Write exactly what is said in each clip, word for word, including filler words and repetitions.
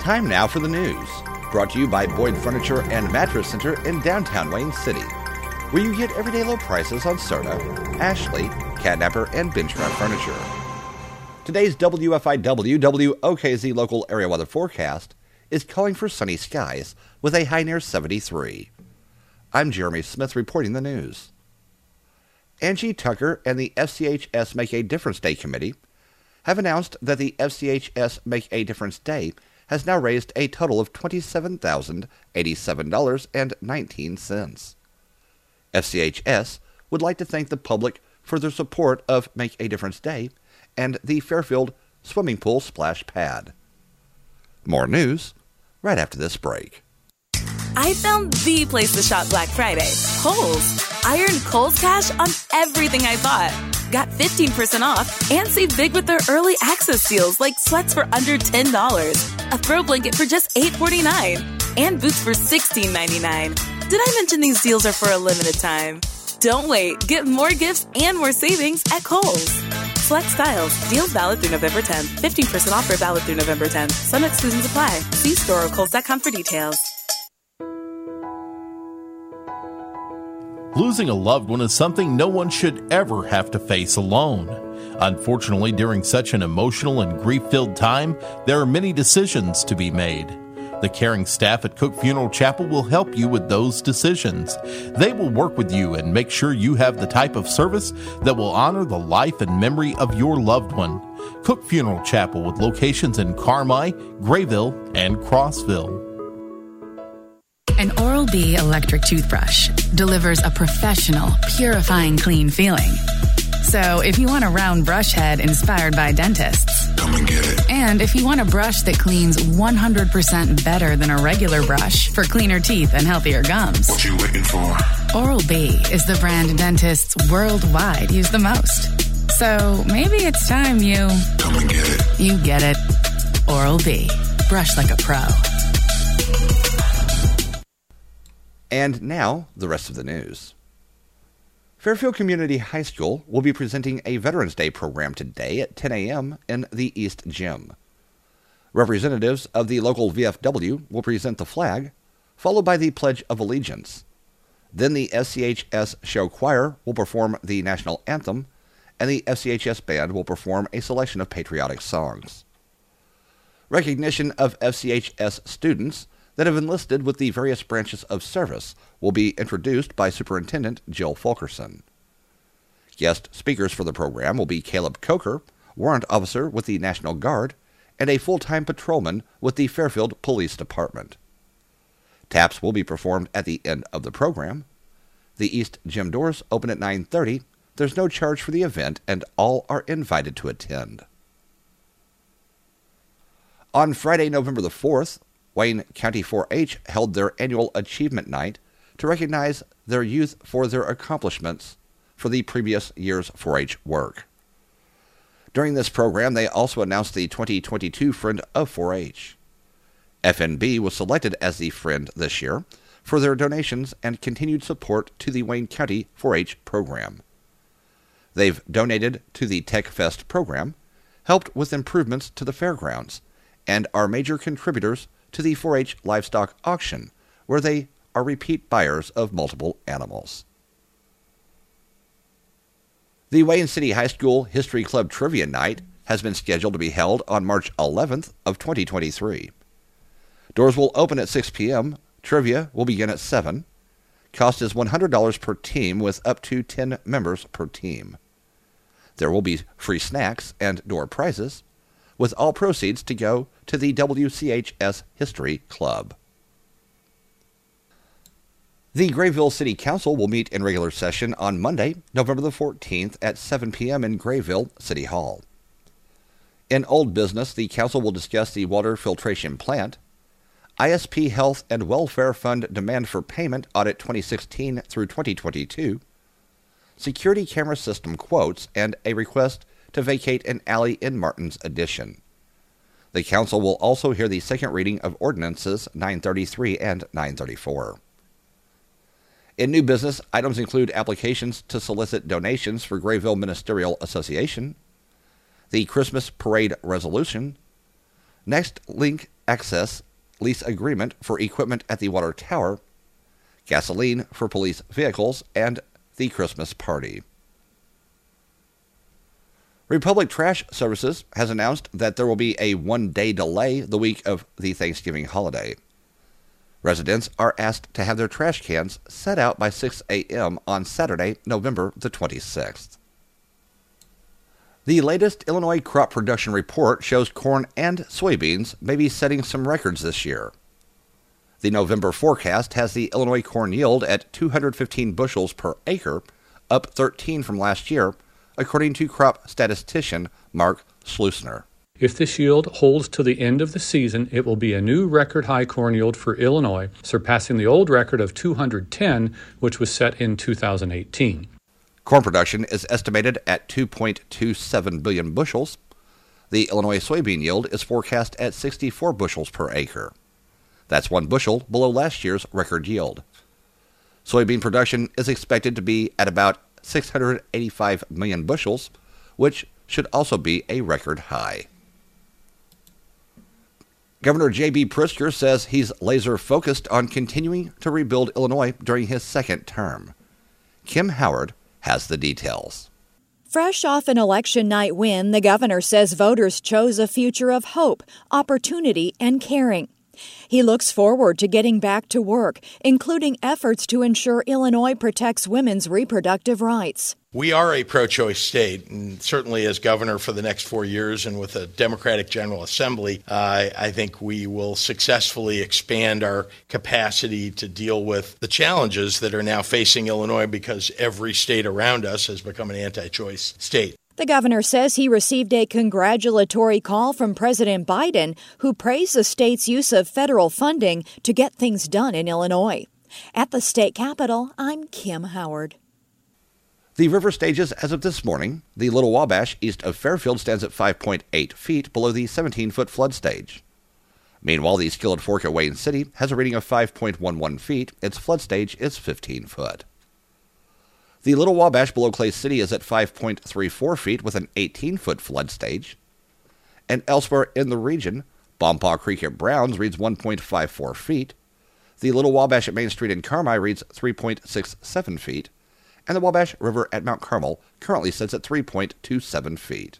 Time now for the news, brought to you by Boyd Furniture and Mattress Center in downtown Wayne City, where you get everyday low prices on Serta, Ashley, Catnapper, and Benchmark furniture. Today's W F I W W O K Z local area weather forecast is calling for sunny skies with a high near seventy-three. I'm Jeremy Smith reporting the news. Angie Tucker and the F C H S Make a Difference Day Committee have announced that the F C H S Make a Difference Day has now raised a total of twenty-seven thousand eighty-seven dollars and nineteen cents. F C H S would like to thank the public for their support of Make a Difference Day and the Fairfield Swimming Pool Splash Pad. More news right after this break. I found the place to shop Black Friday, Kohl's. I earned Kohl's Cash on everything I bought. Got fifteen percent off and saved big with their early access deals like sweats for under ten dollars, a throw blanket for just eight forty-nine, and boots for sixteen ninety-nine. Did I mention these deals are for a limited time? Don't wait. Get more gifts and more savings at Kohl's. Select styles. Deals valid through November tenth. fifteen percent offer valid through November tenth. Some exclusions apply. See store or kohls dot com for details. Losing a loved one is something no one should ever have to face alone. Unfortunately, during such an emotional and grief-filled time, there are many decisions to be made. The caring staff at Cook Funeral Chapel will help you with those decisions. They will work with you and make sure you have the type of service that will honor the life and memory of your loved one. Cook Funeral Chapel with locations in Carmi, Grayville, and Crossville. An Oral-B electric toothbrush delivers a professional, purifying clean feeling. So if you want a round brush head inspired by dentists, come and get it. And if you want a brush that cleans one hundred percent better than a regular brush for cleaner teeth and healthier gums, what you waiting for? Oral-B is the brand dentists worldwide use the most. So maybe it's time you... come and get it. You get it. Oral-B. Brush like a pro. And now, the rest of the news. Fairfield Community High School will be presenting a Veterans Day program today at ten a.m. in the East Gym. Representatives of the local V F W will present the flag, followed by the Pledge of Allegiance. Then the F C H S Show Choir will perform the National Anthem, and the F C H S Band will perform a selection of patriotic songs. Recognition of F C H S students that have enlisted with the various branches of service will be introduced by Superintendent Jill Fulkerson. Guest speakers for the program will be Caleb Coker, warrant officer with the National Guard, and a full-time patrolman with the Fairfield Police Department. Taps will be performed at the end of the program. The East Gym doors open at nine thirty. There's no charge for the event, and all are invited to attend. On Friday, November the fourth, Wayne County four H held their annual Achievement Night to recognize their youth for their accomplishments for the previous year's four H work. During this program, they also announced the twenty twenty-two Friend of four H. F N B was selected as the Friend this year for their donations and continued support to the Wayne County four H program. They've donated to the Tech Fest program, helped with improvements to the fairgrounds, and are major contributors to the four H livestock auction, where they are repeat buyers of multiple animals. The Wayne City High School History Club Trivia Night has been scheduled to be held on March eleventh of twenty twenty-three. Doors will open at six p.m. Trivia will begin at seven. Cost is one hundred dollars per team with up to ten members per team. There will be free snacks and door prizes, with all proceeds to go to the W C H S History Club. The Grayville City Council will meet in regular session on Monday, November the fourteenth at seven p.m. in Grayville City Hall. In old business, the council will discuss the water filtration plant, I S P Health and Welfare Fund demand for payment audit twenty sixteen through twenty twenty-two, security camera system quotes, and a request to vacate an alley in Martin's Addition. The council will also hear the second reading of ordinances nine thirty-three and nine thirty-four. In new business, items include applications to solicit donations for Grayville Ministerial Association, the Christmas Parade Resolution, Next Link Access lease agreement for equipment at the water tower, gasoline for police vehicles, and the Christmas party. Republic Trash Services has announced that there will be a one-day delay the week of the Thanksgiving holiday. Residents are asked to have their trash cans set out by six a.m. on Saturday, November the twenty-sixth. The latest Illinois crop production report shows corn and soybeans may be setting some records this year. The November forecast has the Illinois corn yield at two hundred fifteen bushels per acre, up thirteen from last year, according to crop statistician Mark Schleusner. If this yield holds to the end of the season, it will be a new record high corn yield for Illinois, surpassing the old record of two hundred ten, which was set in two thousand eighteen. Corn production is estimated at two point two seven billion bushels. The Illinois soybean yield is forecast at sixty-four bushels per acre. That's one bushel below last year's record yield. Soybean production is expected to be at about six hundred eighty-five million bushels, which should also be a record high. Governor J B. Pritzker says he's laser-focused on continuing to rebuild Illinois during his second term. Kim Howard has the details. Fresh off an election night win, the governor says voters chose a future of hope, opportunity, and caring. He looks forward to getting back to work, including efforts to ensure Illinois protects women's reproductive rights. We are a pro-choice state, and certainly as governor for the next four years and with a Democratic General Assembly, uh, I think we will successfully expand our capacity to deal with the challenges that are now facing Illinois because every state around us has become an anti-choice state. The governor says he received a congratulatory call from President Biden, who praised the state's use of federal funding to get things done in Illinois. At the state capitol, I'm Kim Howard. The river stages as of this morning. The Little Wabash east of Fairfield stands at five point eight feet below the seventeen-foot flood stage. Meanwhile, the Skillet Fork at Wayne City has a reading of five point one one feet. Its flood stage is fifteen foot. The Little Wabash below Clay City is at five point three four feet with an eighteen-foot flood stage. And elsewhere in the region, Bompaw Creek at Browns reads one point five four feet. The Little Wabash at Main Street in Carmi reads three point six seven feet. And the Wabash River at Mount Carmel currently sits at three point two seven feet.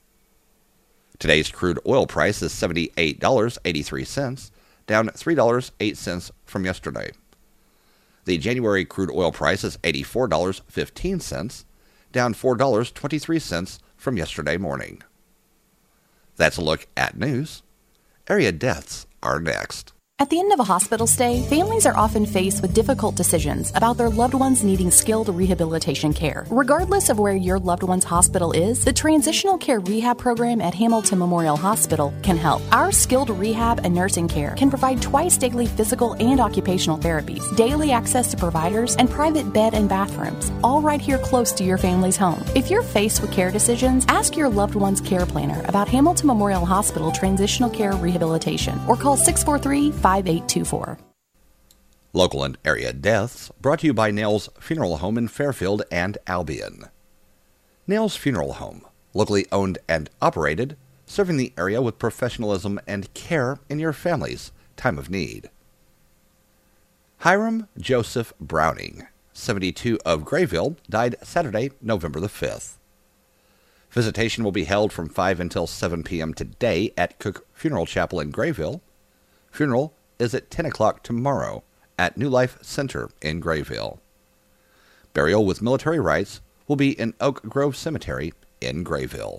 Today's crude oil price is seventy-eight dollars and eighty-three cents, down three dollars and eight cents from yesterday. The January crude oil price is eighty-four dollars and fifteen cents, down four dollars and twenty-three cents from yesterday morning. That's a look at news. Area deaths are next. At the end of a hospital stay, families are often faced with difficult decisions about their loved ones needing skilled rehabilitation care. Regardless of where your loved one's hospital is, the Transitional Care Rehab Program at Hamilton Memorial Hospital can help. Our skilled rehab and nursing care can provide twice daily physical and occupational therapies, daily access to providers, and private bed and bathrooms, all right here close to your family's home. If you're faced with care decisions, ask your loved one's care planner about Hamilton Memorial Hospital Transitional Care Rehabilitation or call six four three, five eight two four. Local and area deaths brought to you by Nails Funeral Home in Fairfield and Albion. Nails Funeral Home, locally owned and operated, serving the area with professionalism and care in your family's time of need. Hiram Joseph Browning, seventy-two, of Grayville, died Saturday, November the fifth. Visitation will be held from five until seven p.m. today at Cook Funeral Chapel in Grayville. Funeral is at ten o'clock tomorrow at New Life Center in Grayville. Burial with military rites will be in Oak Grove Cemetery in Grayville.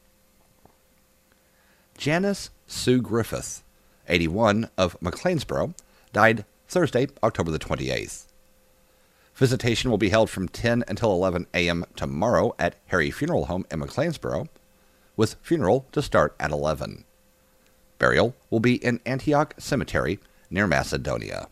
Janice Sue Griffith, eighty-one, of McLeansboro, died Thursday, October the twenty-eighth. Visitation will be held from ten until eleven a.m. tomorrow at Harry Funeral Home in McLeansboro, with funeral to start at eleven. Burial will be in Antioch Cemetery near Macedonia.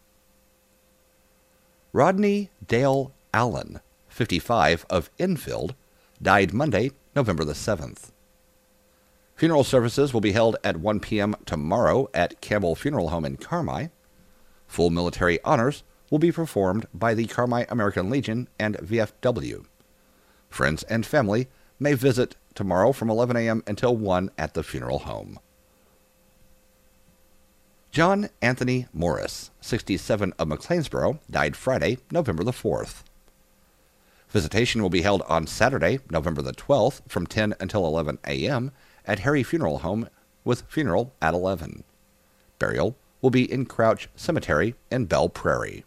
Rodney Dale Allen, fifty-five, of Enfield, died Monday, November the seventh. Funeral services will be held at one p.m. tomorrow at Campbell Funeral Home in Carmi. Full military honors will be performed by the Carmi American Legion and V F W. Friends and family may visit tomorrow from eleven a.m. until one at the funeral home. John Anthony Morris, sixty-seven, of McLeansboro, died Friday, November the fourth. Visitation will be held on Saturday, November the twelfth, from ten until eleven a.m. at Harry Funeral Home, with funeral at eleven. Burial will be in Crouch Cemetery in Belle Prairie.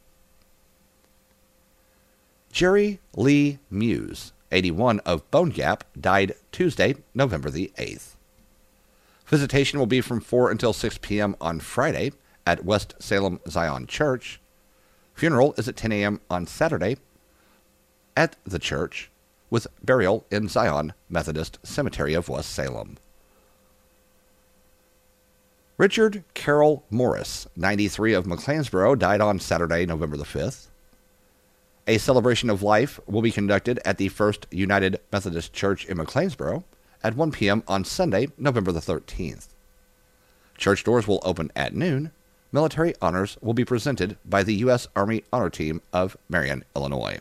Jerry Lee Muse, eighty-one, of Bone Gap, died Tuesday, November the eighth. Visitation will be from four until six p.m. on Friday at West Salem Zion Church. Funeral is at ten a.m. on Saturday at the church, with burial in Zion Methodist Cemetery of West Salem. Richard Carroll Morris, ninety-three, of McLeansboro, died on Saturday, November the fifth. A celebration of life will be conducted at the First United Methodist Church in McLeansboro at one p.m. on Sunday, November the thirteenth. Church doors will open at noon. Military honors will be presented by the U S Army Honor Team of Marion, Illinois.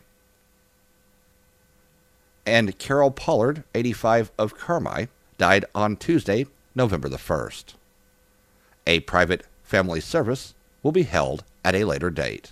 And Carol Pollard, eighty-five, of Carmi, died on Tuesday, November the first. A private family service will be held at a later date.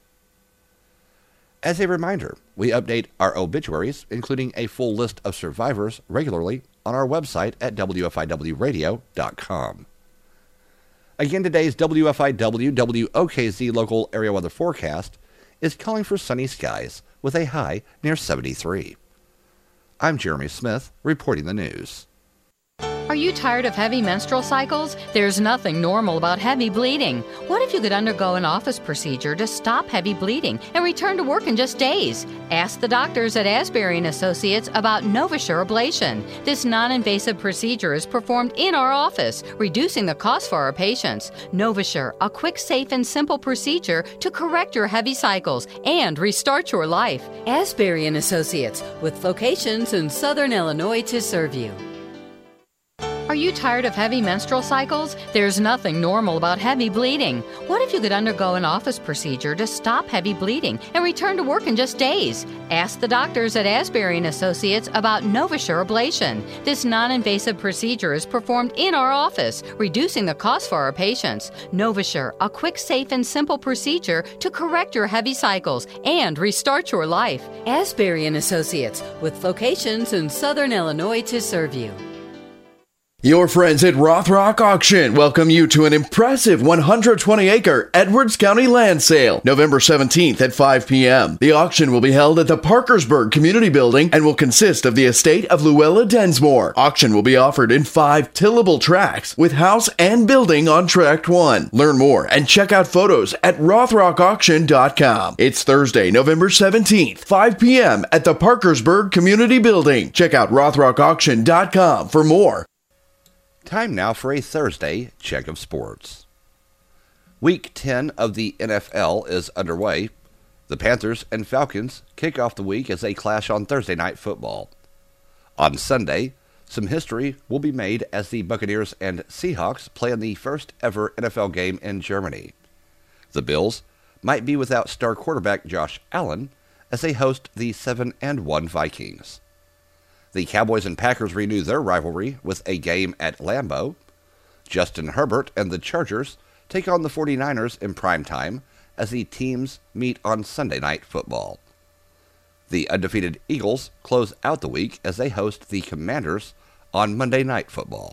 As a reminder, we update our obituaries, including a full list of survivors, regularly on our website at W F I W radio dot com. Again, today's W F I W W O K Z local area weather forecast is calling for sunny skies with a high near seventy-three. I'm Jeremy Smith, reporting the news. Are you tired of heavy menstrual cycles? There's nothing normal about heavy bleeding. What if you could undergo an office procedure to stop heavy bleeding and return to work in just days? Ask the doctors at Asbury and Associates about NovaSure ablation. This non-invasive procedure is performed in our office, reducing the cost for our patients. NovaSure, a quick, safe, and simple procedure to correct your heavy cycles and restart your life. Asbury and Associates, with locations in Southern Illinois to serve you. Are you tired of heavy menstrual cycles? There's nothing normal about heavy bleeding. What if you could undergo an office procedure to stop heavy bleeding and return to work in just days? Ask the doctors at Asbury and Associates about NovaSure ablation. This non-invasive procedure is performed in our office, reducing the cost for our patients. NovaSure, a quick, safe, and simple procedure to correct your heavy cycles and restart your life. Asbury and Associates, with locations in Southern Illinois to serve you. Your friends at Rothrock Auction welcome you to an impressive one hundred twenty acre Edwards County land sale, November seventeenth at five p.m. The auction will be held at the Parkersburg Community Building and will consist of the estate of Luella Densmore. Auction will be offered in five tillable tracts with house and building on tract one. Learn more and check out photos at rothrock auction dot com. It's Thursday, November seventeenth, five p.m. at the Parkersburg Community Building. Check out rothrock auction dot com for more. Time now for a Thursday check of sports. Week ten of the N F L is underway. The Panthers and Falcons kick off the week as they clash on Thursday Night Football. On Sunday, some history will be made as the Buccaneers and Seahawks play in the first ever N F L game in Germany. The Bills might be without star quarterback Josh Allen as they host the seven and one Vikings. The Cowboys and Packers renew their rivalry with a game at Lambeau. Justin Herbert and the Chargers take on the forty-niners in primetime as the teams meet on Sunday Night Football. The undefeated Eagles close out the week as they host the Commanders on Monday Night Football.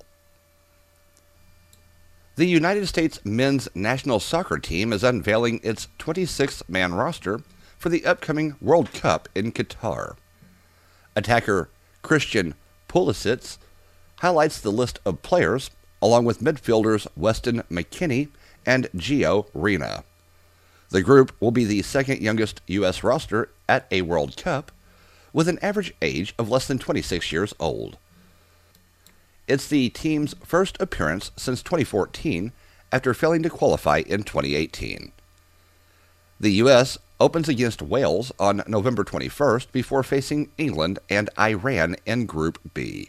The United States men's national soccer team is unveiling its twenty-six man roster for the upcoming World Cup in Qatar. Attacker Christian Pulisic highlights the list of players, along with midfielders Weston McKennie and Gio Reyna. The group will be the second youngest U S roster at a World Cup, with an average age of less than twenty-six years old. It's the team's first appearance since twenty fourteen, after failing to qualify in twenty eighteen. The U S opens against Wales on November twenty-first before facing England and Iran in Group B.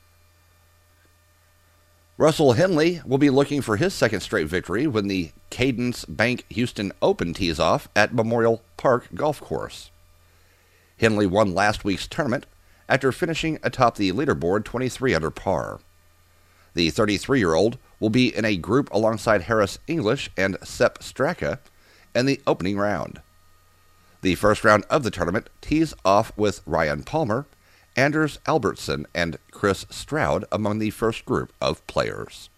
Russell Henley will be looking for his second straight victory when the Cadence Bank Houston Open tees off at Memorial Park Golf Course. Henley won last week's tournament after finishing atop the leaderboard twenty-three under par. The thirty-three-year-old will be in a group alongside Harris English and Sepp Straka in the opening round. The first round of the tournament tees off with Ryan Palmer, Anders Albertson, and Chris Stroud among the first group of players.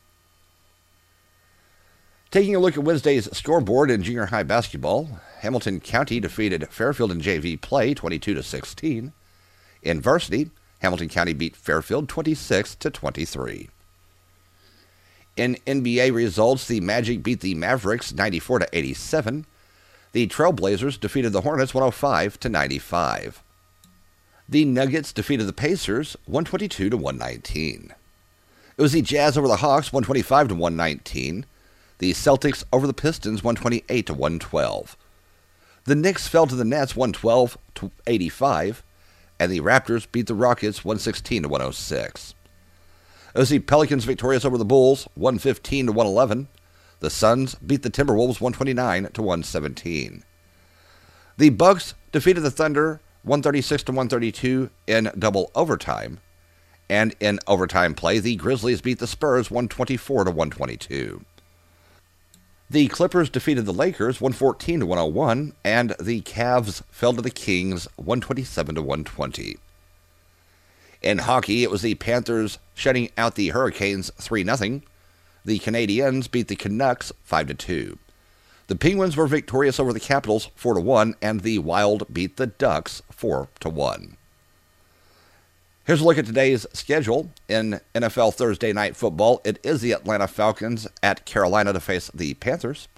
Taking a look at Wednesday's scoreboard in junior high basketball, Hamilton County defeated Fairfield in J V play twenty-two to sixteen. In varsity, Hamilton County beat Fairfield twenty-six to twenty-three. In N B A results, the Magic beat the Mavericks ninety-four to eighty-seven. The Trailblazers defeated the Hornets one oh five to ninety-five. The Nuggets defeated the Pacers one twenty-two to one nineteen. It was the Jazz over the Hawks one twenty-five to one nineteen. The Celtics over the Pistons one twenty-eight to one twelve. The Knicks fell to the Nets one twelve to eighty-five, and the Raptors beat the Rockets one sixteen to one oh six. It was the Pelicans victorious over the Bulls one fifteen to one eleven. The Suns beat the Timberwolves one twenty-nine to one seventeen. The Bucks defeated the Thunder one thirty-six to one thirty-two in double overtime, and in overtime play, the Grizzlies beat the Spurs one twenty-four to one twenty-two. The Clippers defeated the Lakers one fourteen to one oh one, and the Cavs fell to the Kings one twenty-seven to one twenty. In hockey, it was the Panthers shutting out the Hurricanes three nothing. The Canadiens beat the Canucks five to two. The Penguins were victorious over the Capitals four to one, and the Wild beat the Ducks four to one. Here's a look at today's schedule. In N F L Thursday Night Football, it is the Atlanta Falcons at Carolina to face the Panthers.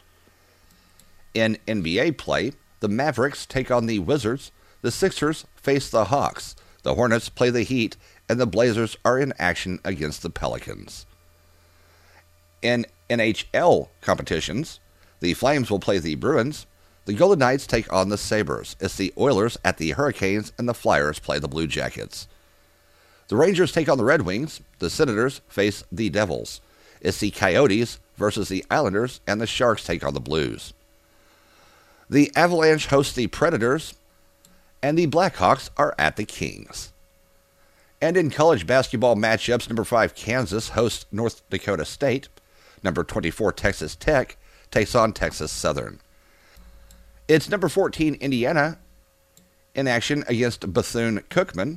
In N B A play, the Mavericks take on the Wizards, the Sixers face the Hawks, the Hornets play the Heat, and the Blazers are in action against the Pelicans. In N H L competitions, the Flames will play the Bruins, the Golden Knights take on the Sabres, it's the Oilers at the Hurricanes, and the Flyers play the Blue Jackets. The Rangers take on the Red Wings, the Senators face the Devils, it's the Coyotes versus the Islanders, and the Sharks take on the Blues. The Avalanche host the Predators, and the Blackhawks are at the Kings. And in college basketball matchups, number five Kansas hosts North Dakota State, number twenty-four Texas Tech takes on Texas Southern. It's number fourteen Indiana in action against Bethune-Cookman.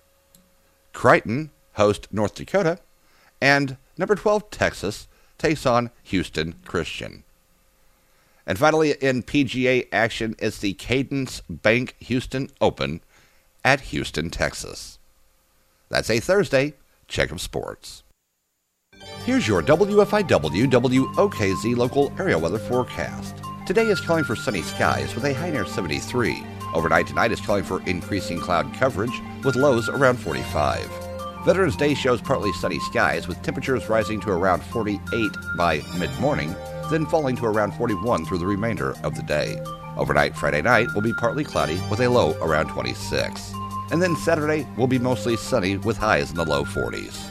Crichton hosts North Dakota, and number twelve Texas takes on Houston Christian. And finally, in P G A action, it's the Cadence Bank Houston Open at Houston, Texas. That's a Thursday check of sports. Here's your W F I W W O K Z local area weather forecast. Today is calling for sunny skies with a high near seventy-three. Overnight tonight is calling for increasing cloud coverage with lows around forty-five. Veterans Day shows partly sunny skies with temperatures rising to around forty-eight by mid-morning, then falling to around forty-one through the remainder of the day. Overnight Friday night will be partly cloudy with a low around twenty-six. And then Saturday will be mostly sunny with highs in the low forties.